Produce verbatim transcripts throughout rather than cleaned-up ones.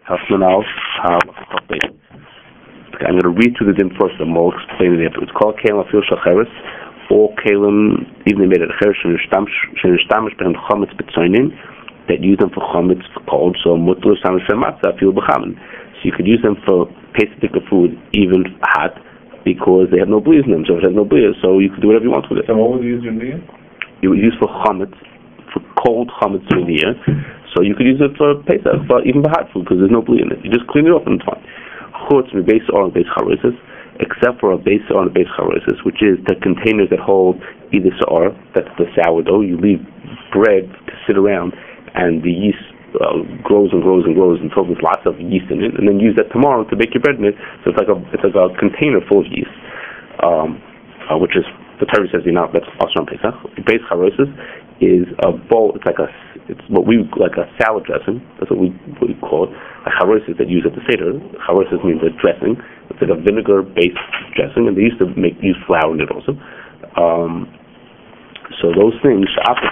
Hafmanal, I'm going to read through the din first, and we'll explain it after. It's called Kalim Afil Shacheres. All Kalim, even they made it Cheres, Shenishtamesh Behem Chometz B'Tzoinin, that use them for Chometz for cold, so Mutlu Shamash Matzah Afil B'Chamen. So you could use them for pasty food, even hot, because they have no bleas in them. So if it has no bleas, so you could do whatever you want with it. So what would you use in the year? You would use for Chometz, for cold Chometz during the year. So you could use it for Pesach, but even for hot food, because there's no bleed in it. You just clean it off and it's fine. Chutz me base or base charosis, except for a base or a base charosis, which is the containers that hold either sa'ar, that's the sourdough. You leave bread to sit around, and the yeast uh, grows and grows and grows until there's lots of yeast in it, and then use that tomorrow to bake your bread in it. So it's like a it's like a container full of yeast, um, uh, which is the Torah says you know that's also on Pesach. Base charosis is a bowl. It's like a it's what we like a salad dressing. That's what we what we call it. A charosis that use at the seder. Charosis means a dressing. It's like a vinegar-based dressing, and they used to make use flour in it also. Um, so those things,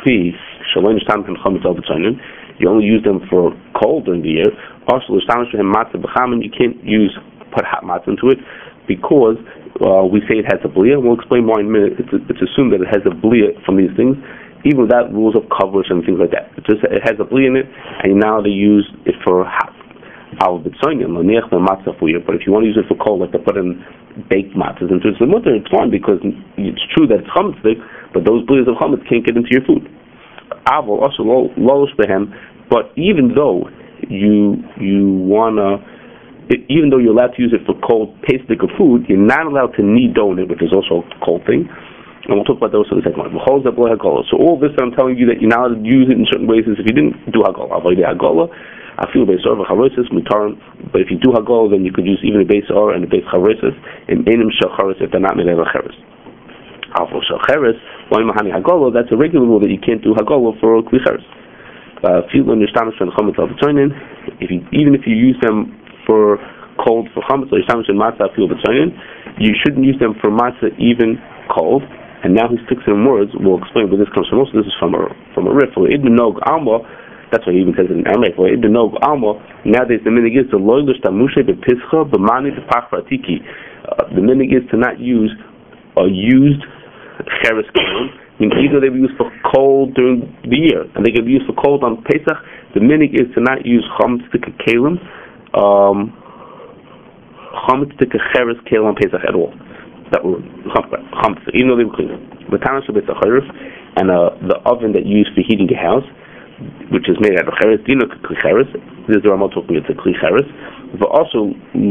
you only use them for cold during the year. Also, you can't use put hot matzah into it because uh, we say it has a blia. We'll explain more in a minute. It's, it's assumed that it has a blia from these things, even without rules of coverage and things like that. It just it has a blia in it, and now they use it for hot. But if you want to use it for cold, like to put in baked matzahs into the mutter, it's fine because it's true that it's chametz, but those blias of chametz can't get into your food. But even though you you wanna, even though you're allowed to use it for cold pasty of food, you're not allowed to knead dough in it, which is also a cold thing. And we'll talk about those in a second. So all this I'm telling you that you're not allowed to use it in certain ways is if you didn't do hagolah. I feel base or charosis mutarim, but if you do hagol, then you could use even a base or and a base charosis and enim shacharis if they're not made of charis. Avol shacharis, why mahani hagolo? That's a regular rule that you can't do hagolo for kli charis. Feel understanding from chametz al b'tzoinin. If you even if you use them for cold for chametz or yishtamesh in matzah feel b'tzoinin, you shouldn't use them for matzah even cold. And now he sticks in words. We'll explain where this comes from. Also, this is from a from a riff. That's why he even says it in Aramaic. Nowadays, the minig is to loylish tamushe bepischa b'mani b'pachratiki. The minig is to not use a used cheres kelim. I mean, either they be used for cold during the year, and they can be used for cold on Pesach. The minig is to not use chametz kelim, um, chametz cheres kelim on Pesach at all. That were chametz, even though they were clean. And uh, the oven that you use for heating your house, which is made out of cheres, dino kli cheres. This is the Rama talking. It's a kli cheres, but also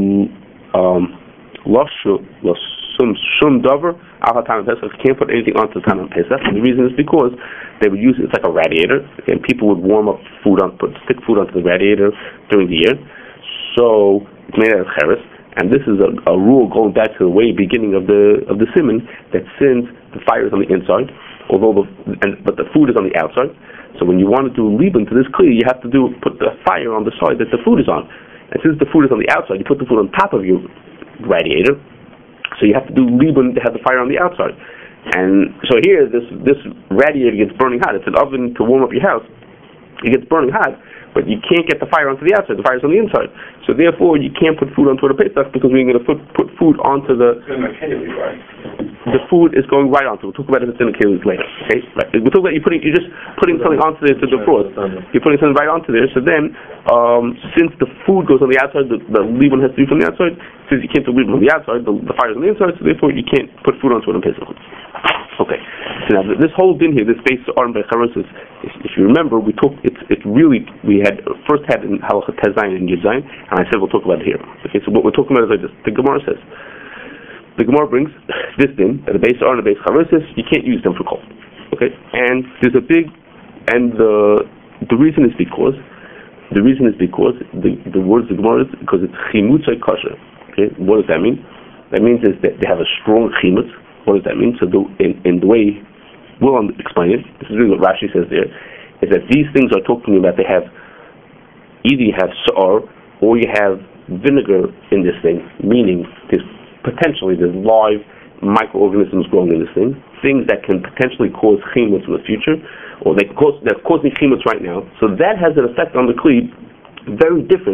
loshu losum shum dover al hatan pesach. Can't put anything onto the hatan pesach. And the reason is because they would use it, it's like a radiator, and people would warm up food on, put stick food onto the radiator during the year. So it's made out of cheres, and this is a, a rule going back to the way beginning of the of the simon that since the fire is on the inside, although the and but the food is on the outside. So when you want to do liban to this kli, you have to do put the fire on the side that the food is on. And since the food is on the outside, you put the food on top of your radiator. So you have to do liban to have the fire on the outside. And so here, this this radiator gets burning hot. It's an oven to warm up your house. It gets burning hot, but you can't get the fire onto the outside. The fire's on the inside. So therefore, you can't put food onto the Pesach because we're going to put put food onto the. It's in the keli, right? The food is going right onto. We'll talk about it if it's in the keli later. Okay, right. We'll talk about you putting you're just putting something onto there to defrost. You're putting something right onto there. So then, um, since the food goes on the outside, the, the liban has to be from the outside. Since you can't do liban on the outside, the, the fire's on the inside. So therefore, you can't put food onto it on Pesach. Okay. So now this whole din here, this base arm by charosis, if, if you remember, we talked. It's it's really we had first had in halacha tezayin and yudzayin, and I said we'll talk about it here. Okay. So what we're talking about is like this. The Gemara says. The Gemara brings this din that the base are and the base charosis, you can't use them for cold. Okay, and there's a big, and the the reason is because the reason is because the the words of the Gemara is because it's chimutzay kasher. Okay, what does that mean? That means is that they have a strong chimutz. What does that mean? So the, in in the way we'll explain it. This is really what Rashi says there, is that these things are talking about. They have either you have sa'ar or you have vinegar in this thing, meaning there's potentially there's live microorganisms growing in this thing, things that can potentially cause chimutz in the future, or they cause, they're causing chimutz right now. So that has an effect on the kli very different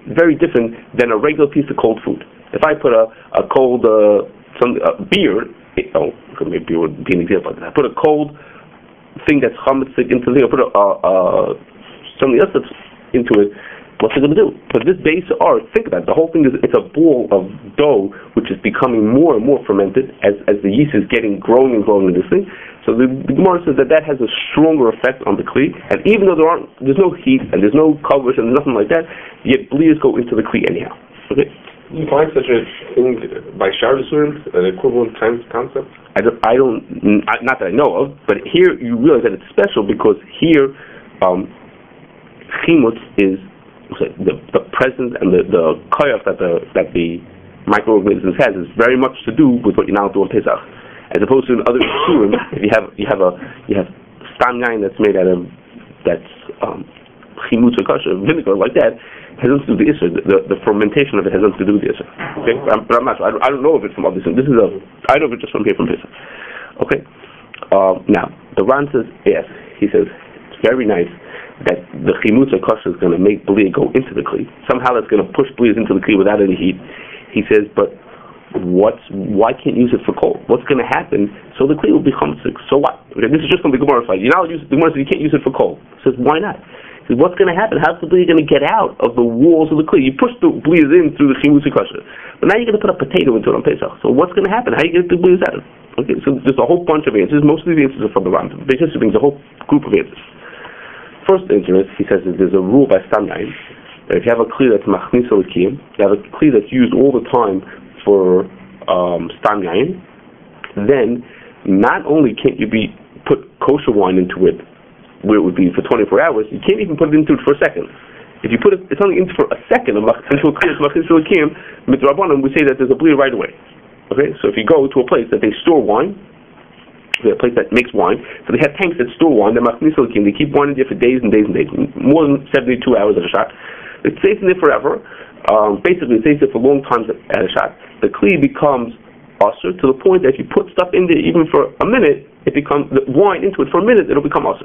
very different than a regular piece of cold food. If I put a, a cold uh, some uh, beer, it, oh, maybe beer would be an example. I put a cold thing that's chametzik into the thing, I put a, uh, uh, something else that's into it, what's it going to do? But this base art, think about it, the whole thing is, it's a ball of dough which is becoming more and more fermented as, as the yeast is getting growing and growing in this thing. So the, the Gemara says that that has a stronger effect on the kli, and even though there aren't, there's no heat and there's no coverage and nothing like that, yet blias go into the kli anyhow. Okay. You find such a thing by Shardasurim, an equivalent time concept? I don't, I don't, not that I know of, but here you realize that it's special because here, um, chimutz is the the presence and the the koyach that the that the microorganisms has is very much to do with what you're now doing Pesach, as opposed to in other isurim. If you have you have a you have stam yain that's made out of that's um, chimutz or kosher vinegar like that. Has nothing to do with the Isser. The, the, the fermentation of it has nothing to do with the Isser. Okay? But I'm, but I'm not sure. I don't, I don't know if it's from other things. This is a, I know if it's just from here from Pesach. Okay? Uh, now, the Ran says, yes. He says, it's very nice that the chimutz or kosher is going to make blia go into the kli. Somehow that's going to push blias into the kli without any heat. He says, but what's, why can't you use it for cold? What's going to happen? So the kli will become sick. So what? Okay, this is just from the Gemara side. You're not use, the Gemara says you can't use it for cold. He says, why not? What's going to happen? How's the blia going to get out of the walls of the kli? You push the blias in through the chimutz kosher, but now you're going to put a potato into it on Pesach. So what's going to happen? How are you going to get the blias out? Okay, so there's a whole bunch of answers. Most of the answers are from the Rambam. Basically, brings a whole group of answers. First answer is, he says that there's a rule by Stam Yain that if you have a kli that's machnis l'kiyum, you have a kli that's used all the time for um, Stam Yain, then not only can't you be put kosher wine into it where it would be for twenty-four hours, you can't even put it into it for a second. If you put it, it's only into for a second of into a kli machnis l'kiyum, midrabanan, we say that there's a blia right away. Okay, so if you go to a place that they store wine, a place that makes wine, so they have tanks that store wine, they're machnis l'kiyum, they keep wine in there for days and days and days, more than seventy-two hours at a shot. It stays in there forever. Um, basically, it stays there for long times at a shot. The kli becomes usher to the point that if you put stuff in there even for a minute, it becomes the wine into it for a minute, it'll become usher.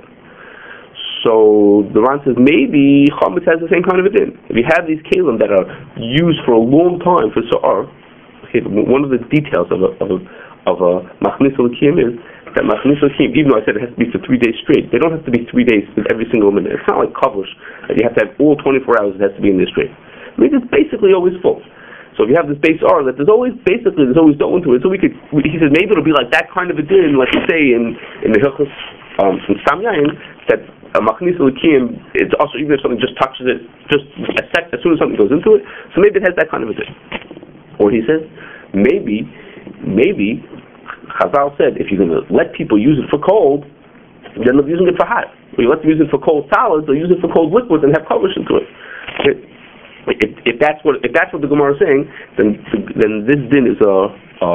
So the Ran says maybe chametz has the same kind of a din. If you have these kalim that are used for a long time for sa'ar, okay, one of the details of a of a of a machnis l'kiyum is that machnis l'kiyum, even though I said it has to be for three days straight, they don't have to be three days with every single minute. It's not like kavush. You have to have all twenty-four hours. It has to be in there straight. I mean, it's basically always full. So if you have this base R, that there's always basically there's always dough into it. So we could, he says maybe it'll be like that kind of a din, like you say in in the hilchos um, in Stam Yain, that a machnis l'kiyum, it's also even if something just touches it, just a sec, as soon as something goes into it. So maybe it has that kind of a din. Or he says maybe maybe Chazal said if you're going to let people use it for cold, then they're using it for hot. When you let them use it for cold solids, they'll use it for cold liquids and have coverage into it. it If, if that's what if that's what the Gemara is saying, then then this din is a, a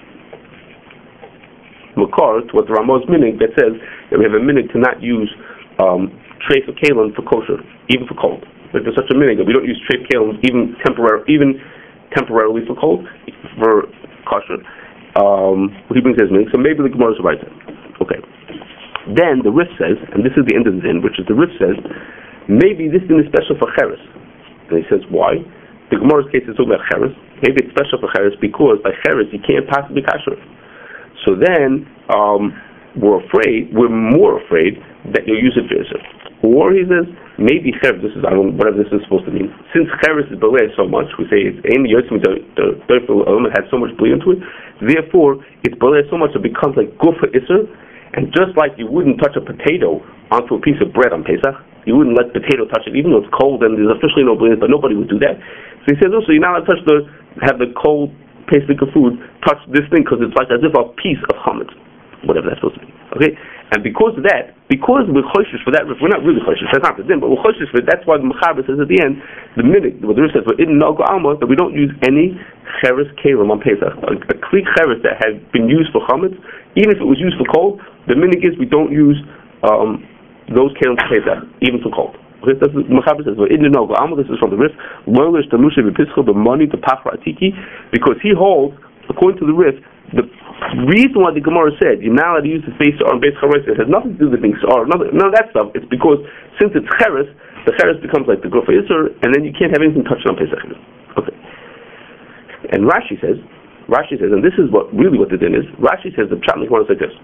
makar to what the Ramah's minhag that says that we have a minhag to not use um, treif of kalim for kosher, even for cold. Like there's such a minhag that we don't use treif kalim even temporary even temporarily for cold for kosher. Um, he brings his minhag, so maybe the Gemara is right. Okay. Then the Rif says, and this is the end of the din, which is the Rif says, maybe this din is special for cheres. And he says, why? The Gemara's case is talking about cheres. Maybe it's special for cheres because by cheres you can't possibly kasher. So then um, we're afraid, we're more afraid that you'll use it for yourself. Or he says, maybe cheres, this is, I don't know, whatever this is supposed to mean. Since cheres is belay so much, we say it's ein yotzim the the element has so much bli into it. Therefore, it's belay so much it becomes like gufa iser. And just like you wouldn't touch a potato onto a piece of bread on Pesach, you wouldn't let potato touch it, even though it's cold and there's officially no blias, but nobody would do that. So he says, also, you're not allowed to touch the, have the cold Pesach of food touch this thing because it's like as if a piece of chametz, whatever that's supposed to be. Okay? And because of that, because we're choishes for that, we're not really choishes, that's not the din, but we're choishes for it, that's why the Mechaber says at the end, the minute, what the Rif says, we're in Nalgo Alma, that we don't use any cheres kalim on Pesach. A, a kli cheres that had been used for chametz, even if it was used for cold, the minhag is we don't use um, those kalim for Pesach, even for cold. Okay, that's the Mechaber says, we're in the Nalgo Alma, this is from the Rif, Loilish Talusha B'Pischel B'Mani to Pachra Atiki, because he holds, according to the Rif, the reason why the Gemara said you're not allowed to use the face or base chares, it has nothing to do with things or none of that stuff. It's because since it's cheres, the cheres becomes like the Gufa Yisur, and then you can't have anything touched on Pesach. Okay. And Rashi says, Rashi says, and this is what really what the din is. Rashi says the Pshat Mikmar is like this: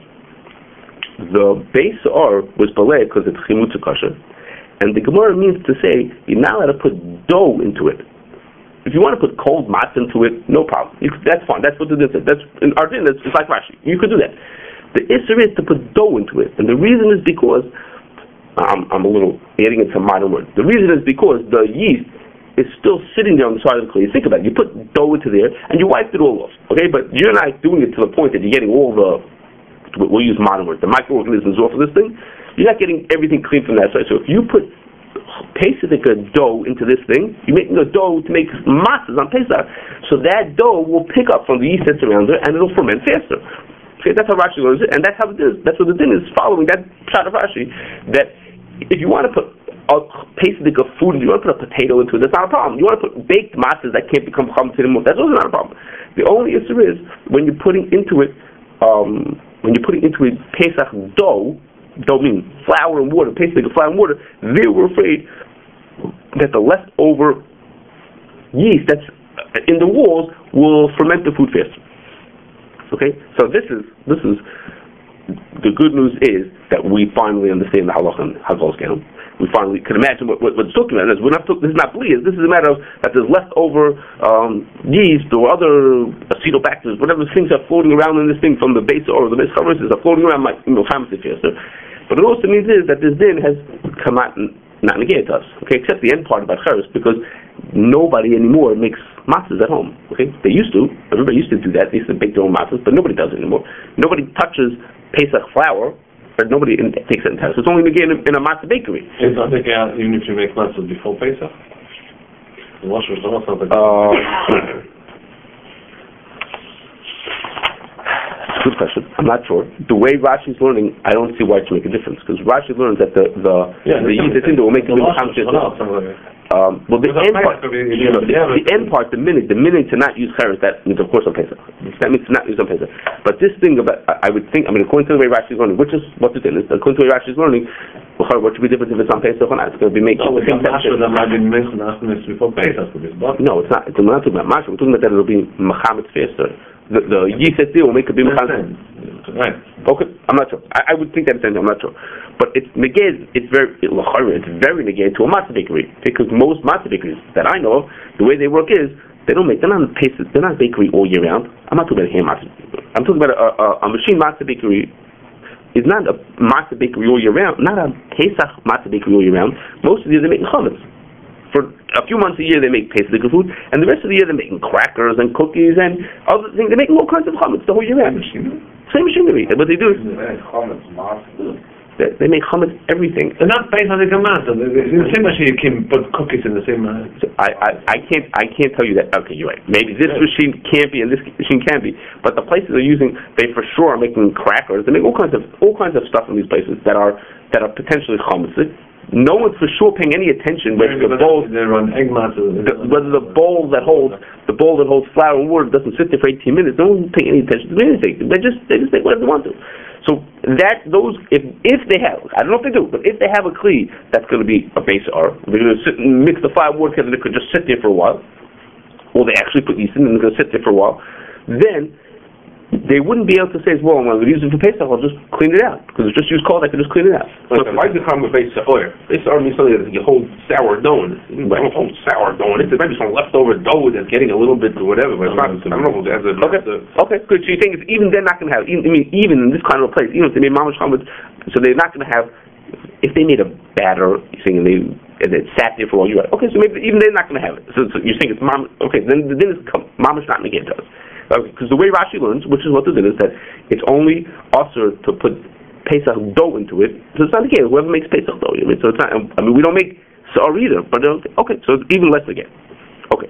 the base R was balei because it's chimutza kosher, and the Gemara means to say you're not allowed to put dough into it. If you want to put cold matzah into it, no problem. You, that's fine. That's what the din says. That's in our din. It's like Rashi. You could do that. The issue is to put dough into it, and the reason is because I'm, I'm a little adding it to modern words. The reason is because the yeast is still sitting there on the side of the clay. Think about it. You put dough into there, and you wiped it all off. Okay, but you're not doing it to the point that you're getting all the. We'll use modern words. The microorganisms off of this thing. You're not getting everything clean from that side. So if you put Pesach dough into this thing, you're making a dough to make matzahs on Pesach. So that dough will pick up from the yeast that's around there, and it'll ferment faster. Okay, that's how Rashi learns it, and that's how it is. That's what the din is following that shot of Rashi. That if you want to put a Pesach of food, if you want to put a potato into it, that's not a problem. You want to put baked matzahs that can't become chametz anymore, that's also not a problem. The only issue is when you're putting into it, um, when you're putting into it Pesach dough. Don't mean flour and water, Pesach of flour and water. They were afraid that the leftover yeast that's in the walls will ferment the food faster. Okay, so this is this is the good news is that we finally understand the halacha and Hazal Skenim. We finally can imagine what, what what's talking about. This we're not this is not bleas. This is a matter of that there's leftover um, yeast or other acetobacters, whatever things are floating around in this thing from the base or the base covers are floating around like you know faster. But it also means is that this din has come out and not negated to us. Okay, except the end part about cheres, because nobody anymore makes matzahs at home. Okay, they used to. Everybody used to do that. They used to bake their own matzahs, but nobody does it anymore. Nobody touches Pesach flour. But nobody in, takes it in time. So it's only again in, in a matzah bakery. It's not like uh, even if you make matzahs before Pesach? The Rosh Hashanah sounds like uh, good question. I'm not sure. The way Rashi's learning, I don't see why it should make a difference. Because Rashi learns that the the yeah, the yeast that's in there will make the Um, well, the end part, you know, the, the end part, the minute, the minute to not use cheres, that means of course on Pesach. That means to not use on Pesach. But this thing about, I, I would think, I mean, according to the way Rashi is learning, which is what the thing is, according to the way Rashi is learning, what should be different if it's on Pesach or not? It's going to be making no, the same type of before Pesach. No, it's not. We're not talking about Masha. We're talking about that it'll be Mechametz faster. The, the yeast that's there will make it be Mechametz. Right. Okay, I'm not sure. I, I would think that's the same. I'm not sure. But it's negated. It's very it, it's very negated to a matzah bakery, because most matzah bakeries that I know of, the way they work is they don't make. They're not pastries. They're not bakery all year round. I'm not talking about a hand matzah. I'm talking about a, a, a machine matzah bakery. It's not a matzah bakery all year round. Not a Pesach matzah bakery all year round. Most of the year they make chametz. For a few months a year they make Pesach food, and the rest of the year they're making crackers and cookies and other things. They're making all kinds of chametz the whole year round. Same machinery. What they do is they, they make chametz everything. They're not based on the matzah. The same machine you can put cookies in the same. Uh, so I, I I can't I can't tell you that. Okay, you're right. Maybe this yeah. machine can't be and this machine can be, but the places are using, they for sure are making crackers. They make all kinds of all kinds of stuff in these places that are that are potentially chametz. No one's for sure paying any attention whether the bowl, they run egg matzah, the, whether the bowl that holds the bowl that holds flour and water doesn't sit there for eighteen minutes. No one's paying any attention to anything. They just they just make whatever they want to. So that those if if they have, I don't know if they do, but if they have a kli that's going to be a base R, they're going to sit and mix the flour and water together. They could just sit there for a while, or they actually put yeast in and they're going to sit there for a while. Then they wouldn't be able to say, well, I'm going to use it for Pesach, I'll just clean it out. Because it's just used cold, I can just clean it out. So why is it common with Pesach oil? Pesach oil means something that you hold sour dough in it. You don't hold sour dough in it. There might be some leftover dough that's getting a little bit or whatever, but it's not, I don't know if it has a... Okay, okay, good. So you think it's, even they're not going to have, even, I mean, even in this kind of a place, even if they made mamash chametz, so they're not going to have, if they made a batter, you're saying they, and it sat there for all, you're right. Okay, so maybe even they're not going to have it. So, so you're saying it's mamash, okay, then, then it's mamash not negated to us. Because the way Rashi learns, which is what the din is, that it's only usher to put Pesach dough into it. So it's not again whoever makes Pesach dough. I mean, so it's not. I mean, we don't make sa'ar either. But okay, so it's even less again. Okay.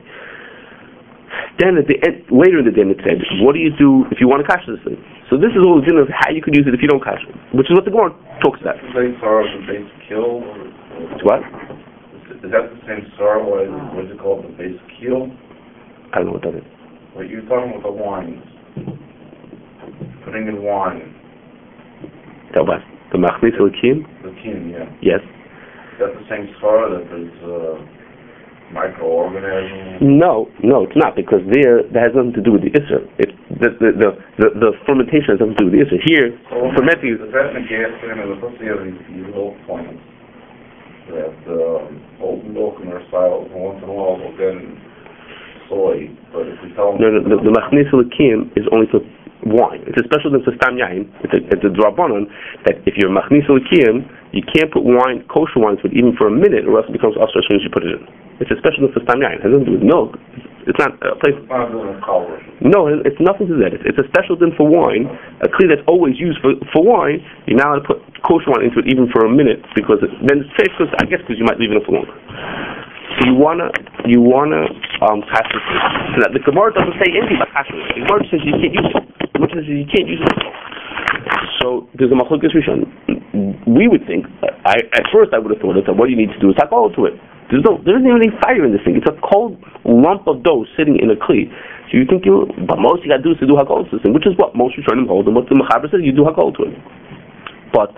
Then at the end, later in the din, it said, what do you do if you want to kasher this thing? So this is all the din of how you could use it if you don't kasher, which is what the Gemara talks about. Is that sa'ar the base kill? It's what? Is that the same sa'ar? What is it called? The base kill? I don't know what that is. Well, you're talking about the wine. Putting in wine. The what? The machlis l'kim? L'kim, yeah. Yes. that the same scar that there's uh, microorganisms? No, no, it's not, because there that has nothing to do with the isser. It the the the, the, the fermentation has nothing to do with the isser. Here, so fermenting. The ethnic gas can is supposed to have these, these little points that uh, old milk in their silos, and once in a while they'll get in soy. But if we tell them No, no, the, the machnis l'kim is only for wine. It's a special thing for stam yain. It's a, it's a drabanan that if you're machnis l'kim, you can't put wine, kosher wine, to it even for a minute, or else it becomes usher as soon as you put it in. It's a special thing for stam yain. It has nothing to do with milk. It's, it's not a place. it's not doing color. No, it- it's nothing to do with that. It's, it's a special thing for wine. A kli that's always used for for wine. You're not allowed to put kosher wine into it even for a minute, because it, then it's safe. Because I guess because you might leave it for longer. So you wanna you wanna um kasher. So that the Gemara doesn't say anything about kasher. The Gemara says you can't use it. The Gemara says you can't use it. So there's a machlokes rishon. We would think. I at first I would have thought that what you need to do is takol to it. There's no, there isn't even any fire in this thing. It's a cold lump of dough sitting in a kli. So you think you, but most you got to do is to do hakol to this thing, which is what most Rishonim hold, and what the Mechaber says, you do hakol to it. But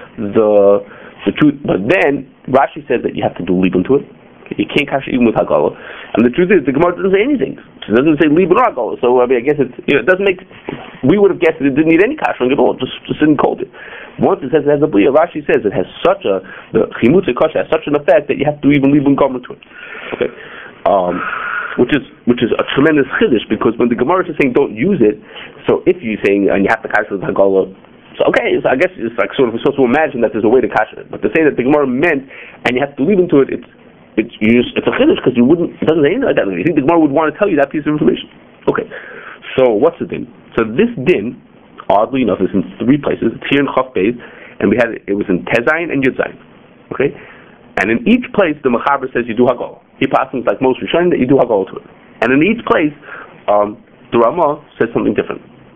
the the truth, but then Rashi says that you have to do libun to it. You can't cash it even with hakol. And the truth is, the Gemara doesn't say anything. It doesn't say libun or hakol. So I mean, I guess it's, you know, it doesn't make. We would have guessed that it didn't need any kashering at all. Just just didn't cold it. Once it says it has a bliya, Rashi says it has such a, the chimutze kosher has such an effect that you have to even leave gomer to it. Okay, um, which is which is a tremendous chiddush, because when the Gemara is saying don't use it, so if you're saying and you have to kasher with hagala, so okay, so I guess it's like sort of we're supposed to imagine that there's a way to kasher it, but to say that the Gemara meant and you have to leave into it, it's it's you just, it's a chiddush, because you wouldn't, it doesn't say anything like that. You think the Gemara would want to tell you that piece of information? Okay, so what's the din? So this din, oddly enough, is in three places. It's here in Chaf Beis, and we had it was in Tezayin and Yudzayin. Okay, and in each place the Mechaber says you do hagol. He passes like most Rishonim that you do hagol to it, and in each place um, the Ramah says something different.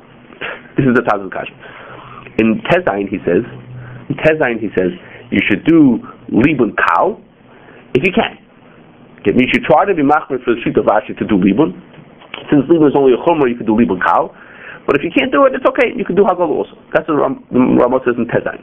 This is the Taz of Kash. In Tezayin he says, in Tezayin he says you should do libun kal if you can. Okay, you should try to be machmer for the sheet of Rashi to do libun. Since libun is only a chomer, you could do libun kal. But if you can't do it, it's okay. You can do hagol also. That's what Ram- Ramah says in Tezayin.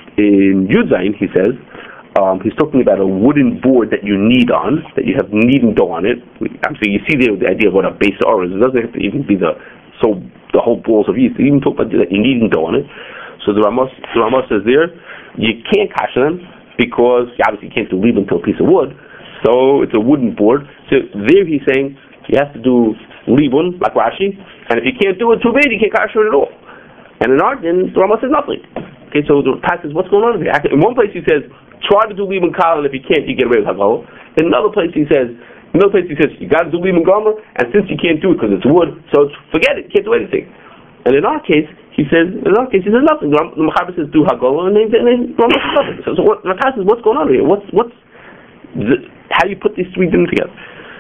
In Yudzayin, he says, um, he's talking about a wooden board that you knead on, that you have kneading dough on it. Actually, you see there the idea of what a base or is. It doesn't have to even be the so the whole balls of yeast. They even talk about that you're kneading dough on it. So the Ramah, the Ramah says there, you can't kasher them because you obviously can't do leave until a piece of wood. So it's a wooden board. So there he's saying you have to do libun, like Rashi, and if you can't do it too bad, you can't kasher it at all. And in our din, the Ramah says nothing. Okay, so the Taz says, what's going on here? In one place he says, try to do libun kal, and if you can't, you get away with hagol. In another place he says, in another place he says, you got to do libun gomer, and since you can't do it because it's wood, so it's, forget it, you can't do anything. And in our case, he says, in our case, he says nothing. The Mechaber says, do hagol, and then the Ramah says nothing. So, so what, the Taz says, what's going on here? What's, what's, the, how do you put these three things together?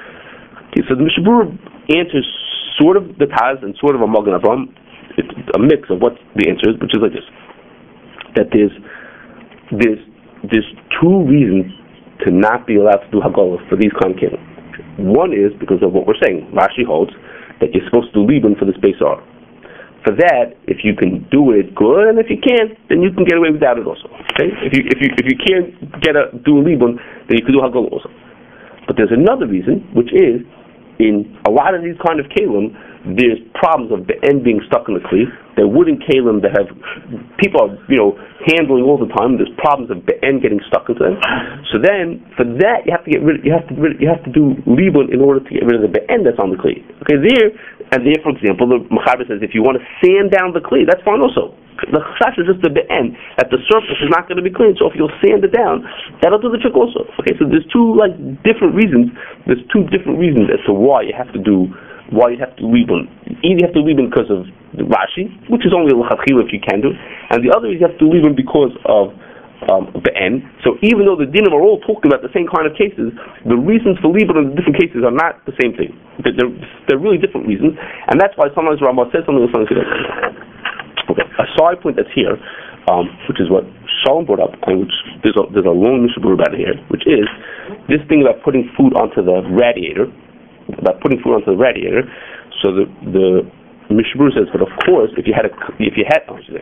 Okay, so the Mishnah Berurah answers sort of the Taz and sort of a Magen Avraham. It's a mix of what the answer is, which is like this: that there's there's there's two reasons to not be allowed to do hagala for these kind of kelim. One is because of what we're saying. Rashi holds that you're supposed to do libun for the space R. For that, if you can do it, good, and if you can't, then you can get away without it also. Okay? If you if you if you can't get a do a libun, then you can do hagala also. But there's another reason, which is in a lot of these kind of kelim, there's problems of the end being stuck in the kli. They're wooden kelim that have people are, you know, handling all the time. There's problems of the end getting stuck into them. So then, for that, you have to get rid. You have to you have to do libun in order to get rid of the end that's on the kli. Okay, there and there, for example, the Mechaber says if you want to sand down the kli, that's fine also. The chash is just the end, that the surface is not going to be clean. So if you'll sand it down, that'll do the trick also. Okay, so there's two like different reasons. There's two different reasons as to why you have to do. Why you have to libun. Either you have to libun because of the Rashi, which is only a l'chachila if you can do it, and the other is you have to libun because of um, the end. So even though the dinim are all talking about the same kind of cases, the reasons for libun in the different cases are not the same thing. They're, they're, they're really different reasons, and that's why sometimes Ramah says something and sometimes he doesn't. Okay, a side point that's here, um, which is what Shalom brought up, and which there's a, there's a long Mishnah Berurah about it here, which is this thing about putting food onto the radiator. About putting food onto the radiator, so the the Mishnah Berurah says, but of course, if you had a if you had oh,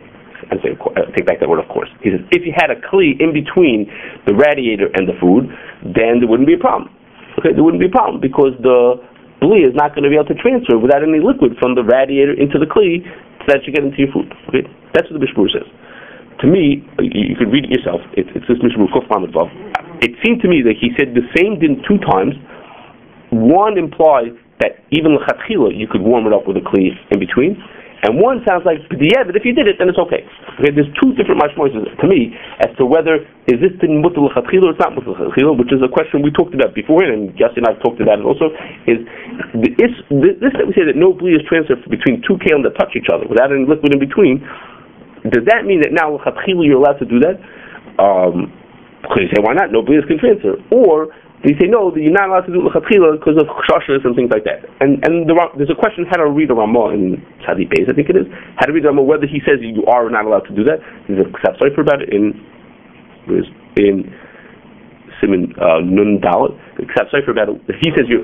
I say, uh, take back that word, of course. He says, if you had a kli in between the radiator and the food, then there wouldn't be a problem. Okay, there wouldn't be a problem because the bli is not going to be able to transfer without any liquid from the radiator into the kli so that you get into your food. Okay, that's what the Mishmur says. To me, you, you could read it yourself. It's, it's this Mishmur Kuf Lamed Vav. It seemed to me that he said the same din two times. One implies that even l'chatchila you could warm it up with a kli in between. And one sounds like, yeah, but if you did it, then it's okay. Okay, there's two different mashmois to me as to whether is this din mutal l'chatchila or it's not mutal l'chatchila, which is a question we talked about before, and Yossi and I talked about it also. Is this, this that we say that no bli is transferred between two kalim that touch each other without any liquid in between? Does that mean that now l'chatchila you're allowed to do that? Um, you say why not? No bli can transfer, or they say no, you're not allowed to do l'chatchila because of chashas and things like that. And and there are, there's a question how to read a Ramah in Tzadi Beis, I think it is. How to read a Ramah, whether he says you are or not allowed to do that. There's a Ksaf Sofer about it in in Siman uh, Nun Dalet. The Ksaf Sofer about it. He says you.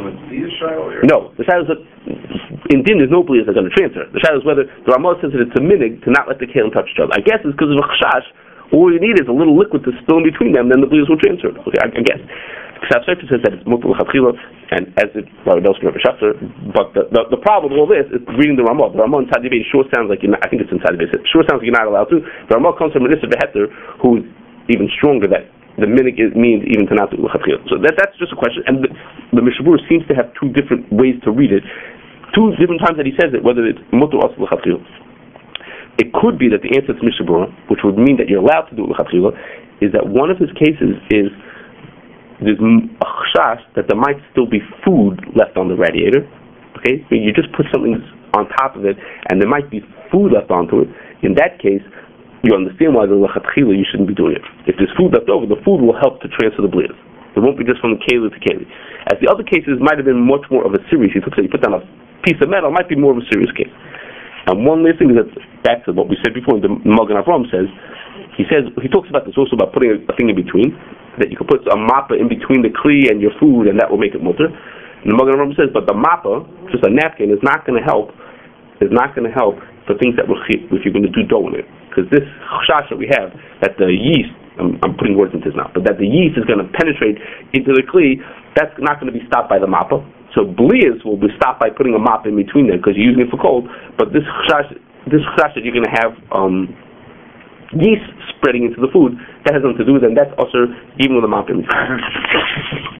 No, the shadow is that in din there's no bli that's going to transfer. The shadow is whether the Ramah says that it's a minig to not let the kalim touch each other. I guess it's because of a chash. All you need is a little liquid to spill in between them, then the blias will transfer. Okay, I, I guess. Ksaf Sofer says that it's mutal l'chatchila, and as it Rabbi Delsky Rabbi Shafter. But the, the the problem with all this is reading the Ramah. The Ramah in Tzadi Beis sure sounds like you're not, I think it's in Tzadi Beis. It sure sounds like you're not allowed to. The Ramah comes from Minister Beheter, who's even stronger that the minig is, means even to not do l'chatchila. So that that's just a question. And the, the Mishabur seems to have two different ways to read it. Two different times that he says it, whether it's mutal or l'chatchila. It could be that the answer to Mishabura, which would mean that you're allowed to do l'chatchila, is that one of his cases is there's a chash that there might still be food left on the radiator. Okay, so you just put something on top of it, and there might be food left onto it. In that case, you understand why the l'chatchila you shouldn't be doing it. If there's food left over, the food will help to transfer the blias. It won't be just from the keli to keli. As the other cases might have been much more of a serious. You put down a piece of metal, it might be more of a serious case. And one last thing is that back to what we said before, the Magen Avraham says, he says, he talks about this also about putting a, a thing in between, that you could put a mappa in between the kli and your food, and that will make it mutter. And the Magen Avraham says, but the mappa, just a napkin, is not going to help, is not going to help for things that will chip if you're going to do dough in it. Because this chash that we have, that the yeast, I'm, I'm putting words into this now, but that the yeast is going to penetrate into the kli, that's not going to be stopped by the mappa. So blias will be stopped by putting a mop in between them because you're using it for cold. But this chash, this chash that you're going to have um, yeast spreading into the food, that has nothing to do with it. And that's also even with a mop in between.